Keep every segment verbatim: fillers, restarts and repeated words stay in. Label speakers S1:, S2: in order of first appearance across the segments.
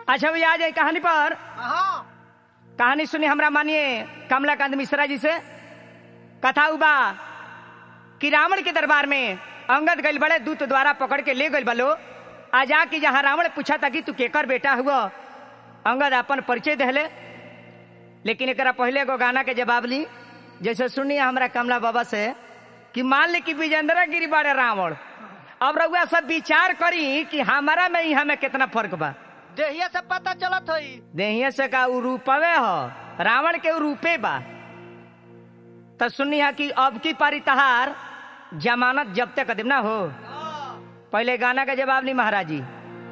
S1: अच्छा भैया आ जाए कहानी पर। कहानी सुनी हमरा मानिए कमलाकांत मिश्रा जी से। कथा उबा कि रावण के दरबार में अंगद गइल बड़े दूत द्वारा पकड़ के ले गइल बलो। आ जाके जहाँ रावण पूछा था कि तू केकर बेटा हुआ, अंगद अपन परिचय दहले। लेकिन एक पहले एगो गाना के जवाब ली। जैसे सुनिए हमरा कमला बाबा से कि मान ली कि विजेंद्र गिरी बड़े रावण। अब रउआ सब विचार करी कि हमारा में यहाँ में कितना फर्क बा।
S2: देहिया से पता चलत होई।
S1: देहिया से का उ रूपवे हो, रावण के उ रूपे बा। तो सुनिए कि अब की पारी तहार जमानत जब तक कदम ना हो। पहले गाना का जवाब ली महाराज जी।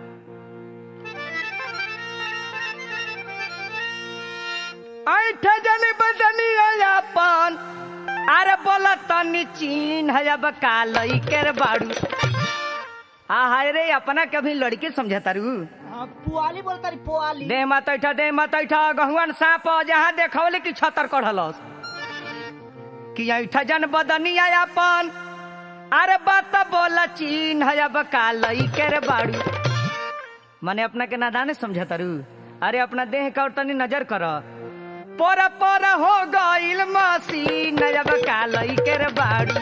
S1: जन बदनी अपन अरे बोला तनी चीन है अब कालई के बाड़ू। हाँ हाय रे अपना कभी लड़के समझता रू।
S2: पुआली बोलता री पुआली।
S1: दे मत ऐठा दे मत ऐठा गहुआन सांप जहाँ देखवले कि छतर कढ़लस कि ऐठा जन बदनी अपन अरे बात बोला चीन है अब कालई के बाड़ू। माने अपना के नादाने समझता रू। अरे अपना देह का और तनी नजर कर। पोरा पोरा हो गइल मसीन अब कालई के बाड़ू।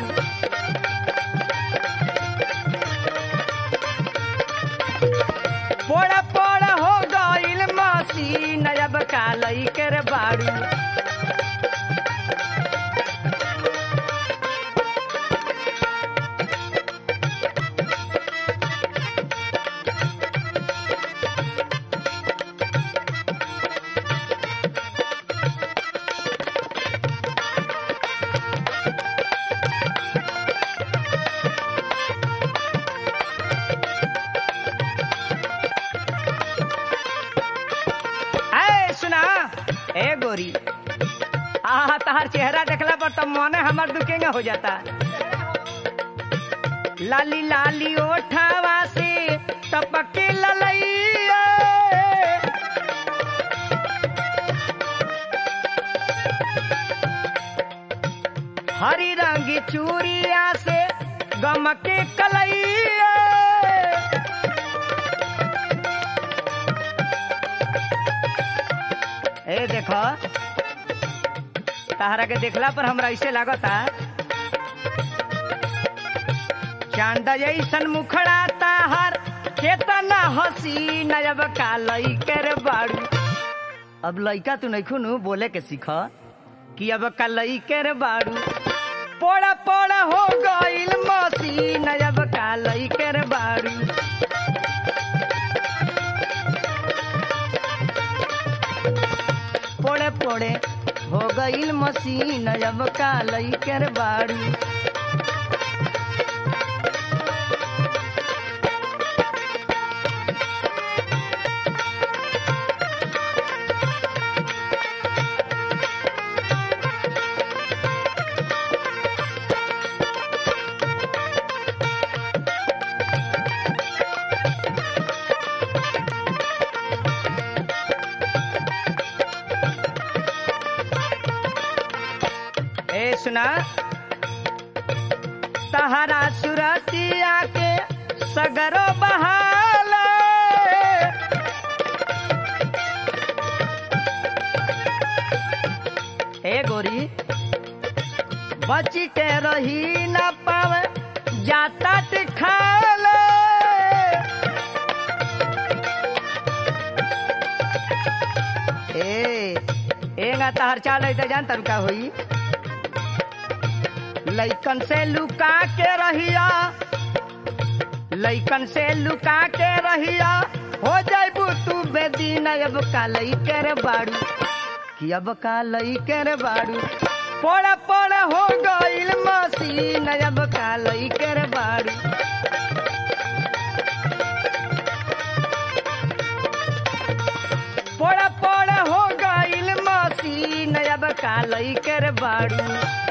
S1: पोड़ा पोड़ा हो गइल मसीन अब कालई के बाड़ू। ए गोरी आहा तहार चेहरा देखला पर तो मने हमार दुखेंगा हो जाता। लाली लाली ओठावा से टपके ललैया हरी रंगी चूड़िया से गमके कलैया। ए देखो तहरा के देखला पर हमरा ऐसे लागता चांद जैसन मुखड़ा ताहर केतना हसीन अब कालई के बाड़ू। अब लइका तू नहीं खुनू बोले के सीख कि अब कालई के बाड़ू। पोड़ा पोड़ा हो गइल मसीन अब कालई के बाड़ू। पोड़े पोड़े हो गइल मसीन अब कालई के बाड़ू। सुना तहरा सुरतिया के सगरो बहाला ए गोरी बची के रही न पावे जाता खाले। ए एगा तहर चाल है जानता रुका हुई। लइकन से लुका के रहिया लइकन से लुका के रहिया हो जाइबू तू बेदीन अब कालई के बाड़ू। कि अब कालई के बाड़ू। पोड़ा पोड़ा हो गइल मसीन अब कालई के बाड़ू। पोड़ा पोड़ा हो गइल मसीन अब कालई के बाड़ू।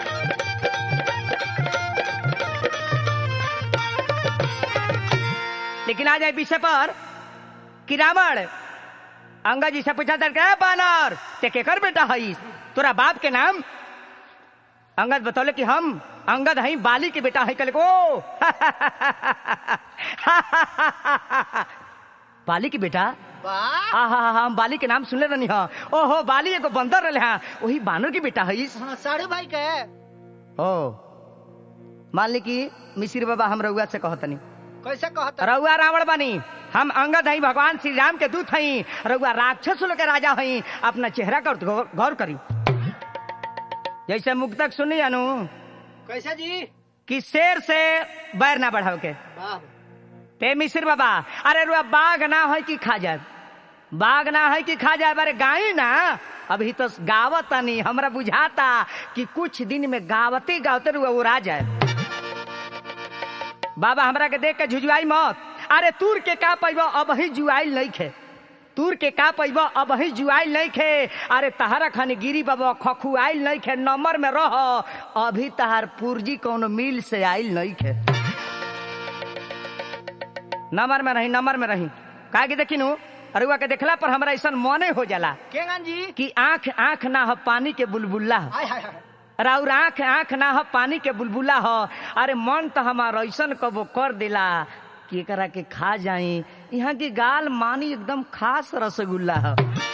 S1: लेकिन आ जाए विषय पर कि रावण अंगद जी से पूछा था बानर ते केकर बेटा हई तोरा बाप के नाम। अंगद बतौले कि हम अंगद हई बाली के बेटा है। कल को बाली के बेटा
S2: वाह
S1: आहा हा हम बाली के नाम सुनले रहनी हा। ओहो बाली एगो बंदर रहे हा, वही बानर की बेटा है।
S2: हाँ साड़ू भाई के
S1: ओ मान ली कि मिसिर बाबा हम रउआ से कहतनी,
S2: कैसे कहता
S1: रउआ रावण बनी, हम अंगद हई, भगवान श्री राम के दूत हई, रउआ राक्षस लोग के राजा हई, अपना चेहरा का गौर, गौर करी। जैसे मुक्तक सुनी अनु
S2: कैसे जी
S1: कि शेर से बैर ना बढ़ाओ के
S2: वाह
S1: ते मिसिर बाबा। अरे रुआ बाघ ना है कि खा जाए, बाघ ना है कि खा जाए, अरे गाई ना अभी तो गावत नहीं, हमरा बुझाता कि कुछ दिन में गावते गावते रुआ उड़ा जाए। बाबा हमरा के देख के झुझुआई मत। अरे तूर के का पैबो अब ही जुआइल नहीं खे, तूर के का पैबो अब ही जुआइल नहीं खे। अरे तहरा खानी गिरी बाबा खखुआइल नहीं खे, नंबर में रह, अभी तहार पुर्जी कौन मिल से आइल नहीं खे। नंबर में रही, नंबर में रही का कि देखी नु अरुआ के देखला पर हमरा ऐसा मने हो जाला
S2: केंगन जी
S1: कि आंख आंख ना हो पानी के बुलबुल्ला हो,
S2: हाय हाय हाय
S1: राउर आंख आंख ना हो पानी के बुलबुला हो। अरे मन तो हमारा ऐसा कबो कर दिला कि एकरा के खा जाई। यहाँ की गाल मानी एकदम खास रसगुल्ला हो,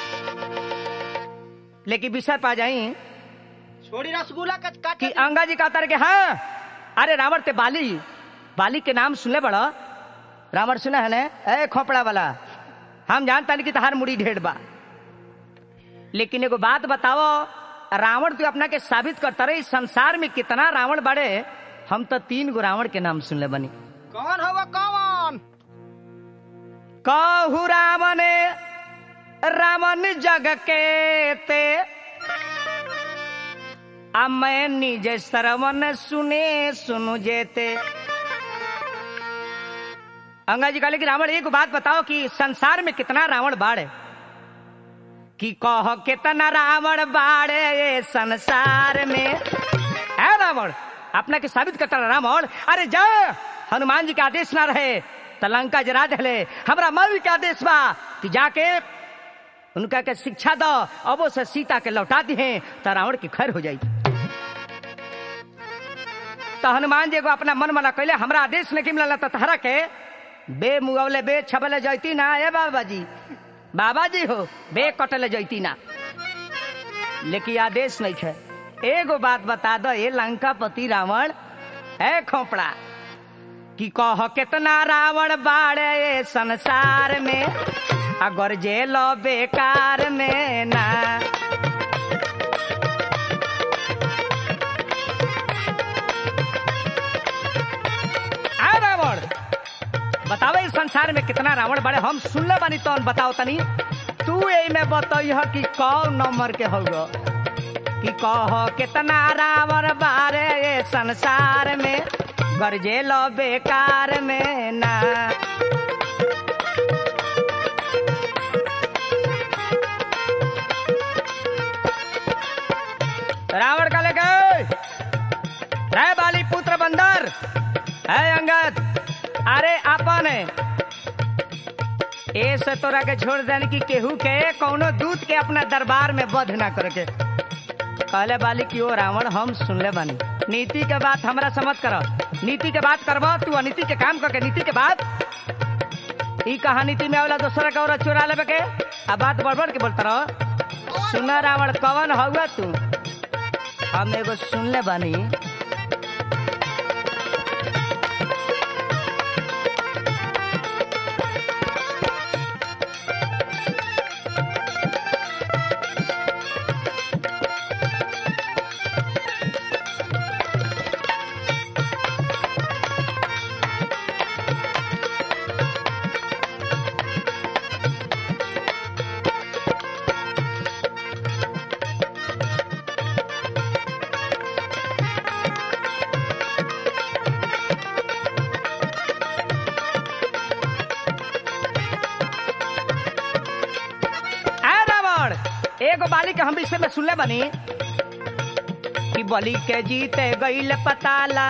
S1: लेकिन विषय पा जाई
S2: छोड़ी रसगुल्ला का
S1: कि
S2: काटे
S1: अंगा जी कहता के हाँ। अरे रावण ते बाली, बाली के नाम सुनले बड़ा, रावण सुना है ने ए खोपड़ा वाला, हम जानता नहीं कि तहार मुड़ी ढेर बा, लेकिन एगो बात बताओ, रावण तू अपना के साबित करता रहे, संसार में कितना रावण बड़े। हम तो तीन गो रावण के नाम सुनले बनी।
S2: कौन होगा कौन
S1: कहू रावण रावण जग के ते, अब मैं निज श्रवण सुने सुनु जेते। अंगा जी कहले कि रावण एक बात बताओ कि संसार में कितना रावण बाड़े, कि कह कितना रावण बाड़े ये संसार में। है रावण अपना के साबित करता रावण। अरे जा हनुमान जी का आदेश ना रहे तो लंका जरा दे, हमरा मौली के आदेश बा कि जाके उनका के शिक्षा दो, अब वो से सीता के लौटा दी है तो रावण की खैर हो जाई। तो हनुमान जी को अपना मन मना कैले, हमरा आदेश नहीं मिलल तो तहरा के बे मुगवले बे छबले जैती ना। ए बाबा जी, बाबा जी हो बे कटले जैती ना, लेकिन आदेश नहीं है। एगो बात बता दो ये लंकापति रावण है खोपड़ा, कि कह कितना रावण बाड़े ये संसार में, अगर जेलो बेकार में ना। आ रावण बताओ इस संसार में कितना रावण बड़े, हम सुनले बानी तो बताओ तनी तू यही में बताइह कि कौन नंबर के होगा, कि कह कितना रावण बारे ये संसार में, गरजे लो बेकार में ना। रावण का लेके रे बाली पुत्र बंदर है अंगद, अरे अपन ऐसे तोरा के छोड़ देने की केहू के कौनो दूत के अपना दरबार में वध ना करके। कहले बाली की ओ रावण हम सुनले बानी, नीति के बात हमरा समझ करो, नीति के बात करबो तू अनीति के काम करके नीति के बात ई कहा नीति में आवला दूसरा का और चुरा लेबे के आ बात बड़बड़ के बोलता रहो। सुना रावण कौन हुआ तू, हम एगो सुनले बानी एगो बाली के हम विषय में सुनले बनी कि बलि के जीते गईल पताला।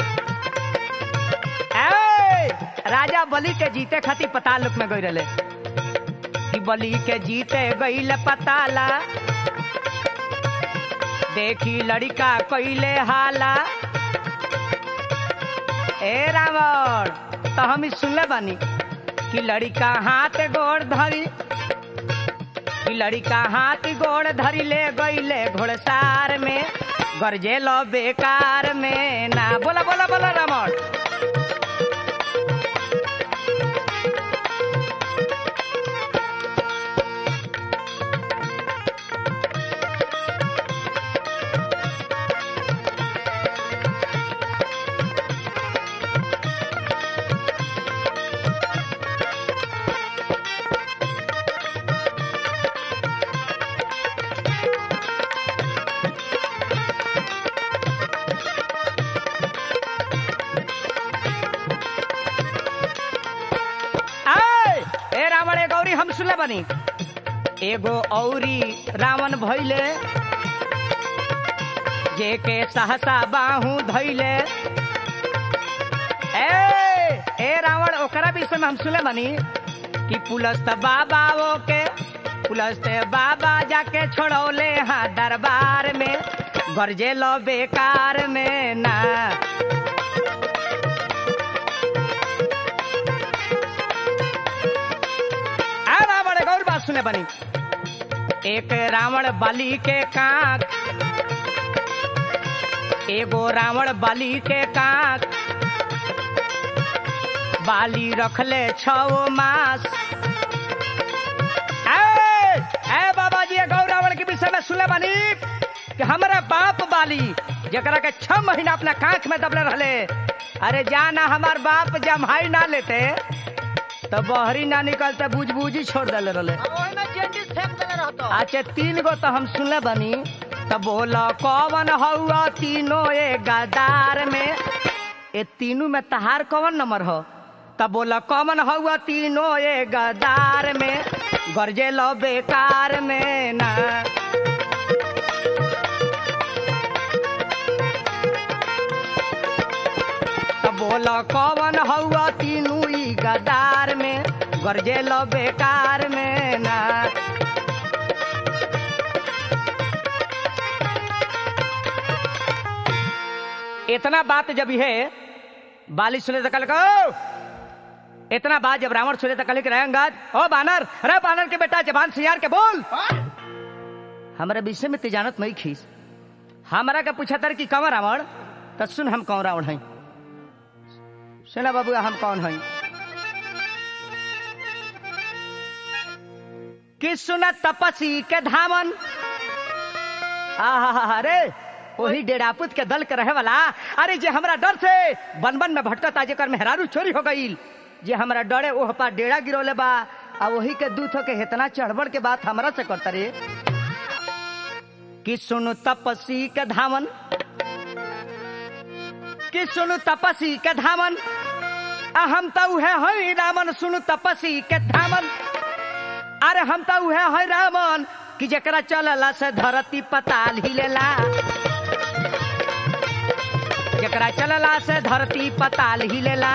S1: ए राजा बलि के जीते खातिर पताल लोक में गई रहे, कि बलि के जीते गईल पताला, देखी लड़का कइले हाला। ए रावण तो हम सुनले बनी कि लड़का हाथ गोड़ धरी कि लड़का हाथ गोड़ धरी ले गईले घोड़सार में गरजे लो बेकार में ना। बोला बोला बोला रावण। हम सुनले बनी एगो औरी रावण भइले जेके सहसा बाहू धइले। ए ए रावण ओकरा विषय में हम सुनले बनी कि पुलस्त बाबा वो के पुलस्त बाबा जाके छोड़ौले हाँ दरबार में गरजे लो बेकार में ना। सुने बनी एक रावण बलि के कांक एगो रावण बलि के कांक बाली रखले छो मास। ए, ए बाबा जी गौ रावण के विषय में सुने बनी कि हमारे बाप बाली जकरा के छह महीना अपना कांख में दबले रहले। अरे जाना हमार बाप जमाई ना लेते तो बहरी ना निकलते बुझ बुझी छोड़ दिले रहले। अच्छा तीन गो तो हम सुनले बनी तो बोला कौन हुआ तीनों ए गदार में ए तीनों में तहार कौन नंबर हो तब बोला कौन हुआ तीनों ए गदार में गरजे लो बेकार में ना। तब बोला कौन हुआ तीनों ई गदार में गरजे लो बेकार में ना। इतना बात जब है बाली सुने तो कल को इतना बात जब रावण सुने तो कल के अंगद ओ बानर अरे बानर के बेटा जबान सियार के बोल हमारे विषय में तिजानत नहीं खींच हमारा का पूछा तर कि कौन रावण तो सुन हम कौन रावण है सुना बाबू हम कौन है कि सुना तपसी के धामन अरे वही डेरापुत के दल के रहे वाला। अरे जे हमरा डर से बन बन में भटकता जेकर मेहरारू चोरी हो गई जे हमरा डरे ओह पा डेरा गिरोले बा आ वही के दूत के इतना चढ़बड़ के बात हमरा से करता रे कि सुनु तपसी के धामन कि सुनु तपसी के धामन आ हम तो है हई रामन सुनु तपसी के धामन। अरे हम तो है हई रामन कि जकरा चलला से धरती पताल हिलेला जकरा चलला से धरती पताल हिलेला।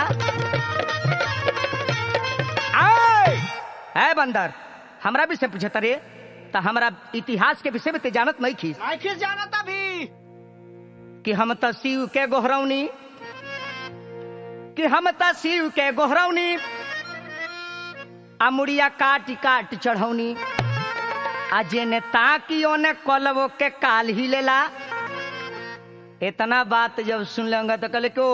S1: आए बंदर हमरा भी से पूछता रे तो हमरा इतिहास के विषय में ते जानत नहीं खींच
S2: नहीं खींच जानत अभी
S1: कि हम तो शिव के गोहरौनी कि हम तो शिव के गोहरौनी अमुड़िया काट काट चढ़ौनी आ जेने ताकि ओने कलवो के काल ही लेला। इतना बात जब सुन लेंगे तो कल को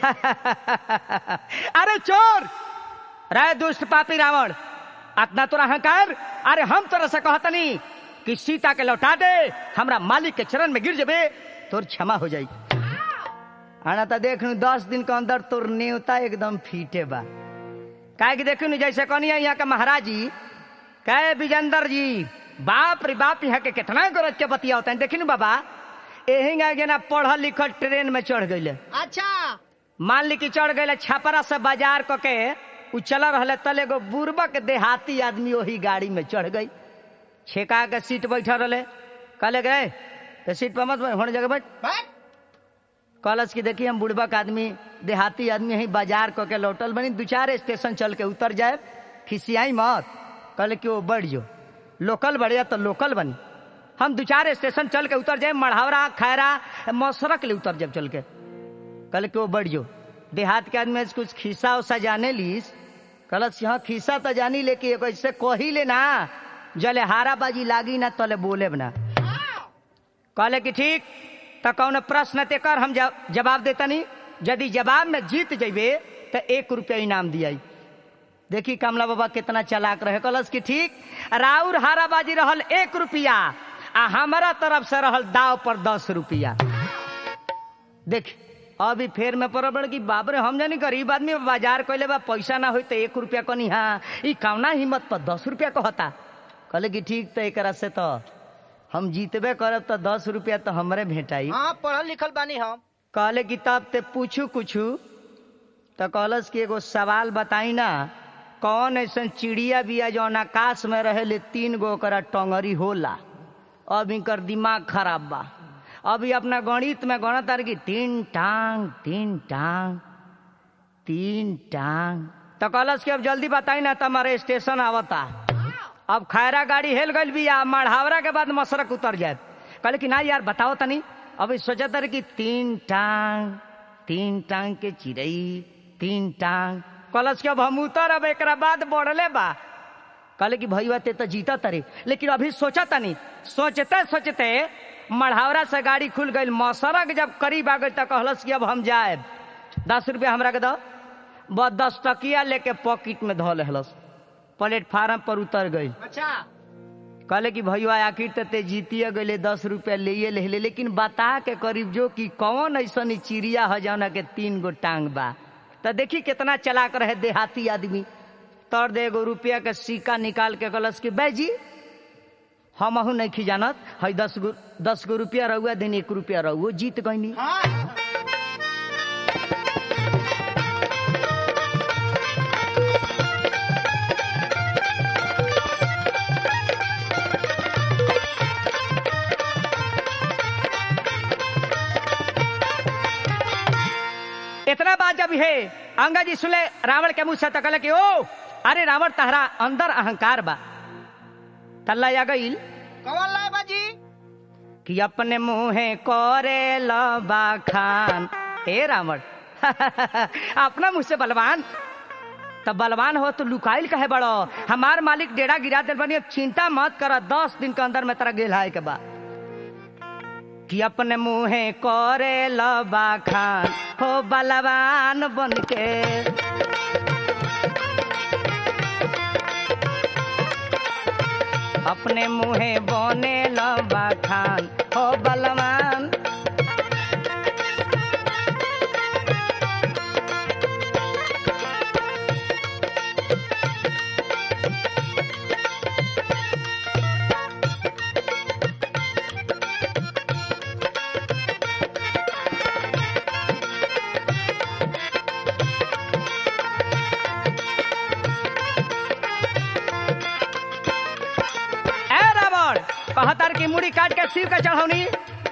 S1: अरे चोर रे दुष्ट पापी रावण इतना तोरा अहंकार। अरे हम तोरा से कहतनी कि सीता के लौटा दे हमरा मालिक के चरण में गिर जबे तोर क्षमा हो जाई। आना तो देख दस दिन के अंदर तोर नेवता एकदम फीटे बा काहे कि देखू जैसे कनिया यहाँ के महाराज जी कहे विजेंद्र जी बाप रे बाप यहाँ के कितना गरज के बतिया होता है देखी बाबा यही आगे ना पढ़ल लिखल ट्रेन में चढ़ गई।
S2: अच्छा
S1: मान ली कि चढ़ गए छपरा से बाजार क के उ चल रहा तल एगो बुर्बक देहाती आदमी वही गाड़ी में चढ़ गई छेका के सीट बैठा रहे कहले गए तो सीट पर मत होने जगह बैठ कॉलेज की देखिए हम बुढ़बक आदमी देहाती आदमी यही बाजार क के लौटल बनी दो चार स्टेशन चल के उतर जाए खिसियाई मत कहले कि वो बढ़ जो लोकल बढ़िया तो लोकल बनी हम दो चार स्टेशन चल के उतर जाए मढ़ावरा खैरा मौसरक ले उतर जब चल के कहले कि वो बढ़ जो देहात के आदमी कुछ खिस्सा उसा जाने लीस कलस यहाँ खिस्सा तो जानी लेके ऐसे कही ले ना जले हाराबाजी लागी ना तले बोले ना। कहले कि ठीक तो कौन प्रश्न ते कर हम जवाब देता नहीं, यदि जवाब में जीत जेबे तो एक रुपया इनाम दिया। देखी कमला बाबा कितना चालाक रहे। कलस की ठीक राउर हाराबाजी रहल एक रुपया आ हमारा तरफ से रहल दाव पर दस रुपया। देख अभी फेर में पड़ल कि बाबरे हम जानी गरीब आदमी बाजार कैले बा पैसा ना हो तो एक रुपया कनी हाँ ई कौना हिम्मत पर दस रुपया कहता। कहले कि ठीक तो एक से तो हम जीतबे करब तो दस रुपया तो हमरे भेटाई।
S2: हाँ पढ़ल लिखल बानी हम।
S1: कहले कि तब ते पूछू कुछ तो कहलस कि एगो सवाल बताई ना, कौन ऐसा चिड़िया बिया जौन आकाश में रहे तीन गो ओकरा टंगरी होला। अब इनकर दिमाग खराब बा। अभी अपना गणित में गणत की तीन टांग तीन टांग तीन टांग। तो कहलस कि अब जल्दी बताई ना तुम्हारे स्टेशन आवता। अब खैरा गाड़ी हेल गई बिया, मढ़ावरा के बाद मसरक उतर जाए। कहले कि ना यार बताओ तनी। अभी सोचा तर कि तीन टांग तीन टांग के चिड़ई तीन टांग। कहलस कि अब हम उतर अब एक बाद बढ़ले बा। कहले कि भैया ते तो जीता तरे, लेकिन अभी सोचा तनी। सोचते सोचते मढ़ावरा से गाड़ी खुल गई। मसरक जब करीब आ गई तो कहलस कि अब हम जाए, दस रुपया हमरा के दो। बस दस टकिया लेके पॉकेट में धो लेहलस, प्लेटफार्म पर उतर गई।
S2: अच्छा
S1: कहले कि भैया आखिर तो ते जीतिए गए, दस रुपया ले ले, लेकिन बता के करीब जो कि कौन ऐसा चिड़िया है जौना के तीन गो टांग बा। तो देखी कितना चलाक रहे देहाती आदमी। तर दे एगो रुपया के सिक्का निकाल के कहलस कि भाई जी हम अहू नहीं खी जानत है, दस गो दस गो रुपया रहुआ दिन एक रुपया रहुआ जीत गई।
S2: हाँ।
S1: इतना बात जब है अंगा जी सुले रावण के मुंह से तकल कि ओ अरे रावण तहरा अंदर अहंकार बा। तल्ला आ गई
S2: कौन लाए बाजी
S1: कि अपने मुंहे करे लबा खान। हे रावण अपना मुंह से बलवान, तब बलवान हो तो लुकाइल कहे बड़ो। हमार मालिक डेढ़ा गिरा दिल बनी, अब चिंता मत कर, दस दिन के अंदर में तेरा गेल है के बा कि अपने मुंहे करे लबा खान हो बलवान बन के। अपने मुंहे बोने लबा खान हो बलवान। कहतर की मुड़ी काट के शिव के चढ़ौनी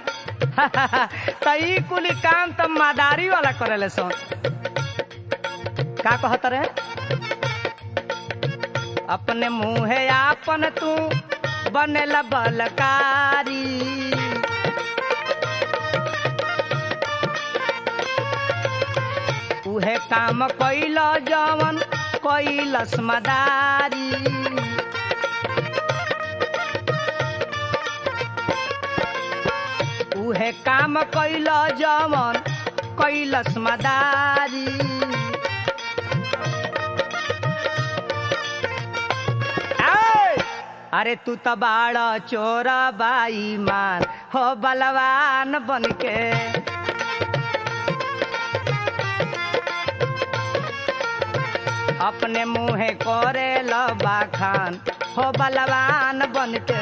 S1: तई कुली काम तब मादारी वाला करेले सो। का कहतर है अपने मुंहे आपन तू बनेला बलकारी। उहे काम कैल जवन कैलस मदारी। उहे काम कैल जवन कैलस मदारी। अरे तू तो बाड़ा चोरा बाई मान हो बलवान बन के। अपने मुंहे करे लबा खान हो बलवान बन के।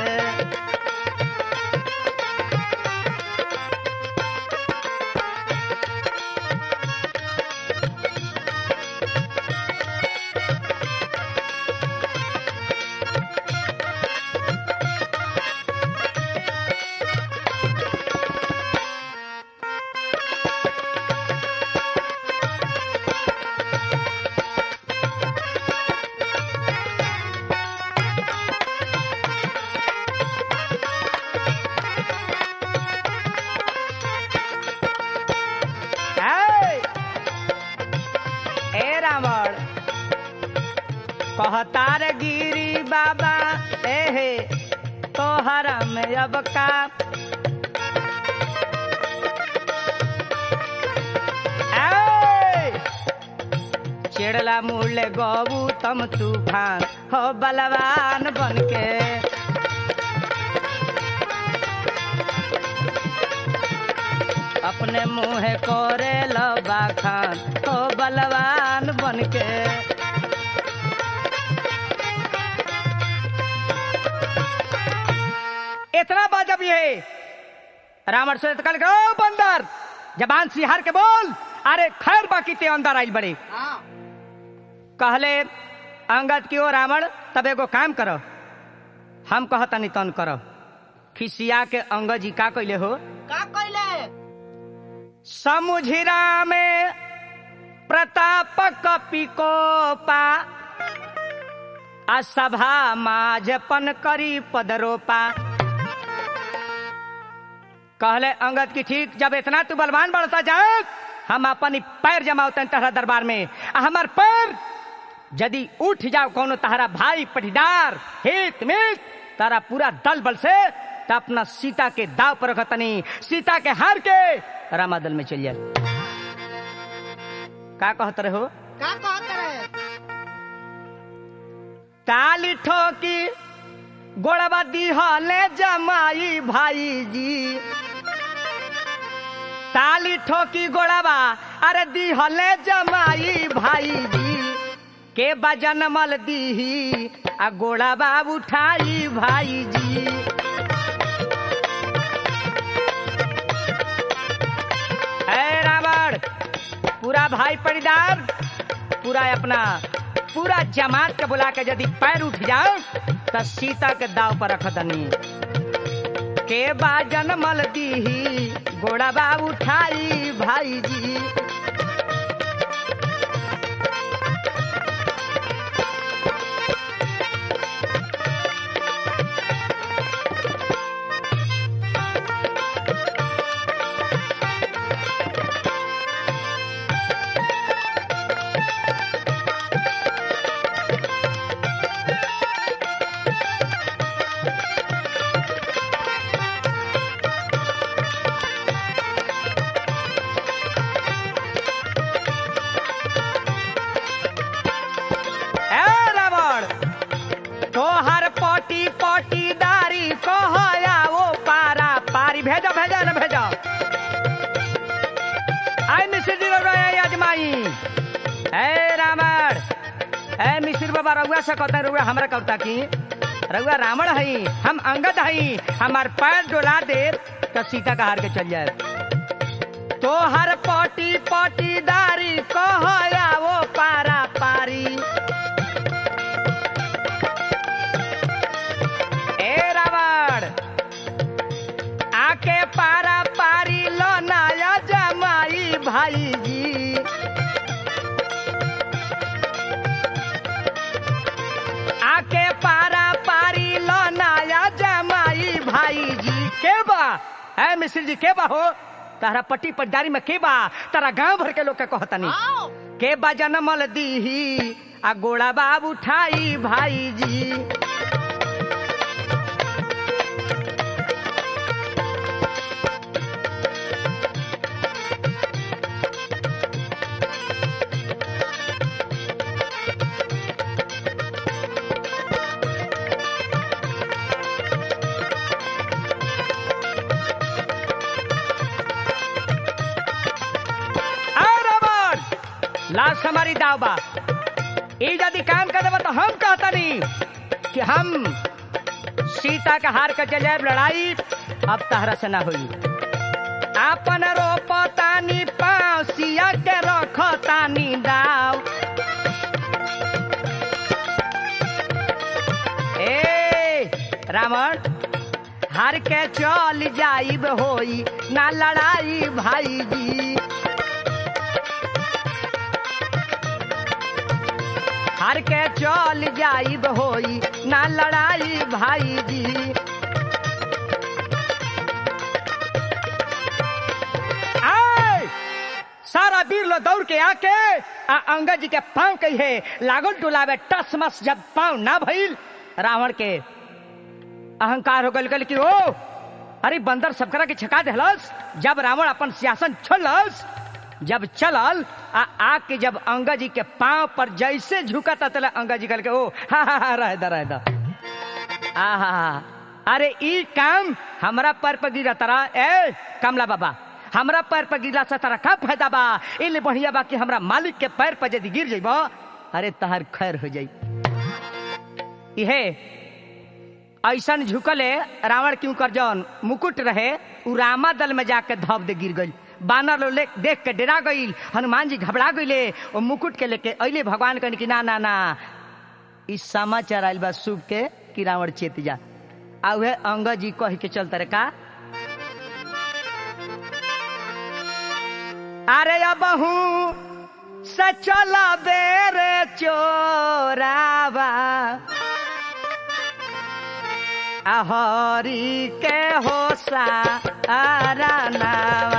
S1: अब का चिड़ला मूल गौतम तूफान हो बलवान बनके अपने मुँह कोरे लबा खान हो बलवान बनके इतना बात जब ये रावण से कल गो बंदर जबान सिहार के बोल अरे खैर बाकी ते अंदर आई बड़े कहले अंगद की ओ रावण तब एगो काम करो हम कहता नहीं तन करो खिसिया के अंगद जी का कहले हो
S2: का कहले
S1: समुझिरा में प्रताप कपिकोपा असभा माझपन करी पदरोपा कहले अंगद की ठीक जब इतना तू बलवान बढ़ता जाए हम अपन पैर जमाते तहरा दरबार में हमार पैर यदि उठ जाओ कोनो तहरा भाई पटीदार हित मित तारा पूरा दल बल से तो अपना सीता के दाव पर रखतनी सीता के हार के रामा दल में चल जाए का कहते रहे हो
S2: का कहते रहे
S1: ताली ठोकी गोड़वा दिहले जमाई भाई जी ताली ठोकी गोड़वा अरे दिहले जमाई भाई जी के बजन मल दी आ गोड़वा उठाई भाई जी ए रावण पूरा भाई पड़ीदार पूरा अपना पूरा जमात के बुला के यदि पैर उठ जाओ तो सीता के दाव पर रख दनी के बाजन मल दी गोड़वा उठाई भाई जी भेजा भेजा न भेजा आई मिश्र जी अजमाई ए रावण ए मिश्र बाबा रउआ से कहता रउआ हमरा कहता की रउआ रावण हई हम अंगद हई हमार पैर डोला दे तो सीता का हार के चल जाए तो हर पोटी पोटीदारी कहया वो पारा पारी ए रावण आके पारा पारी लो नाया जमाई भाई जी आके पारा पारी लो नाया जमाई भाई जी के बा है मिश्र जी के बा हो तारा पट्टी पटदारी में के बा तारा गांव भर के लोग के कहता नहीं के बा जनमल दी आ गोड़ा बाब उठाई भाई जी लास्ट हमारी दावा यदि काम कर देवा तो हम कहता नहीं कि हम सीता का हार कर चले लड़ाई अब तहरा से ना हुई अपन रोपतानी पाँव सिया के रखतानी दाव ए रावण हार के चल जाइब होई ना लड़ाई भाई जी हार के चल जाइब होई ना लड़ाई भाई जी आए सारा वीर लो दौड़ के आके आ अंगद जी के पांव कही है लागल डुलावे टस मस जब पांव ना भइल रावण के अहंकार हो गल कि ओ अरे बंदर सबकरा के छका देहलस। जब रावण अपन सिंहासन छोड़लस, जब चलल आ आके जब अंगा जी के पांव पर जैसे झुका तले अंगा जी कल के ओ हा हा हा रह दा रह दा आहा अरे ई काम हमरा पैर पर गिरा तरा ए कमला बाबा हमरा पैर पर गिरला से तारा का फायदा बा। इले बढ़िया बा कि हमरा मालिक के पैर पर यदि गिर जइबो अरे तहर खैर हो जाई। इहे ऐसन झुकले रावण क्यों कर जौन मुकुट रहे उ रामा दल में जाके धब दे गिर गई। बानर लो ले देख के डरा गई। हनुमान जी घबरा गईले और मुकुट के लेके अइले भगवान कहने की ना ना ना इस समाचार आइल बा शुभ के कि रावण चेत जा। आ उहे अंग जी कह के चलता रे का अरे अबहू सचला बेरे चोरावा हरि के होसा आरानावा।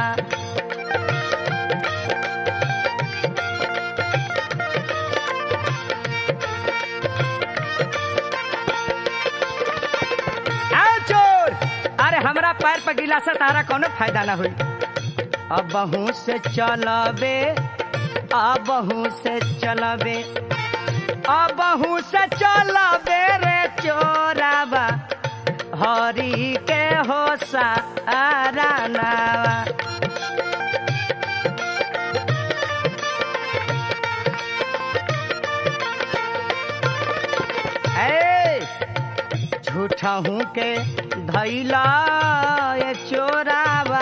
S1: चोर अरे हमरा पैर पर गिला से तारा कोनो फायदा ना हुई। अब बहू से चलबे अब बहू से चलबे अब बहू से चलबे रे चोरावा हरि के होसा आरानावा। झूठा हूँ के धैला ये चोरावा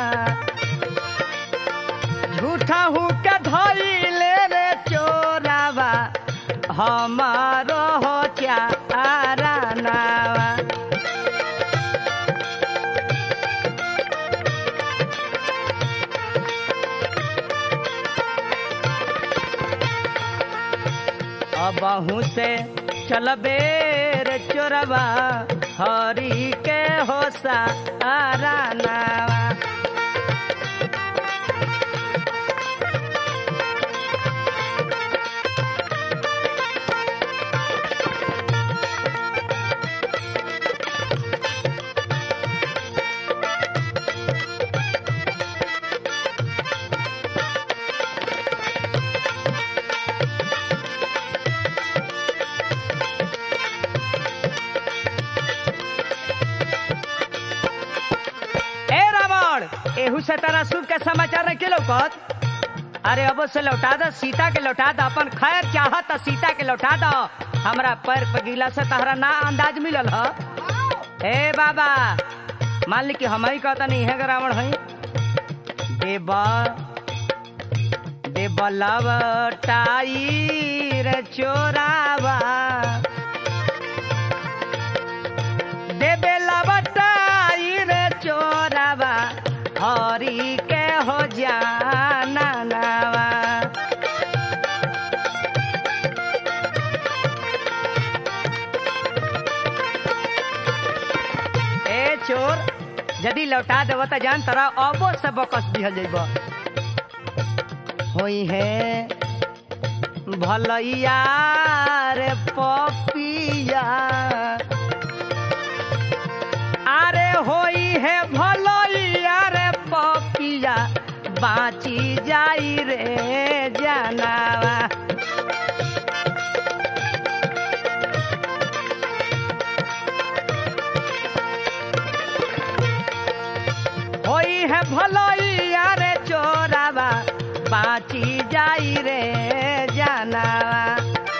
S1: झूठा हूँ के धैले रे चोरावा हमारो हो क्या आरानावा। अबहू से चलबे रे चोरवा हरि के होसा आरानावा। एहू से तारा शुभ के समाचार नहीं के लौकत। अरे अब से लौटा दो सीता के लौटा दो अपन खैर चाहत तो सीता के लौटा दो। हमरा पैर पर गिला से तहरा ना अंदाज मिलल ह। ए बाबा मान ली कि हम ही कहता नहीं है रावण है देवा देवा लवटाई रे चोरावा देवे लवटाई रे चोरावा हरि के हो जाना नावा। ए चोर यदि लौटा देव तो जान तरा अबो से बकस दिहल जइब। होई है भलैया रे पपिया अरे होई है भलैया रे पपिया बाची जाई रे जनावा। होई है भलैया रे चोरावा बाची जाई रे जनावा।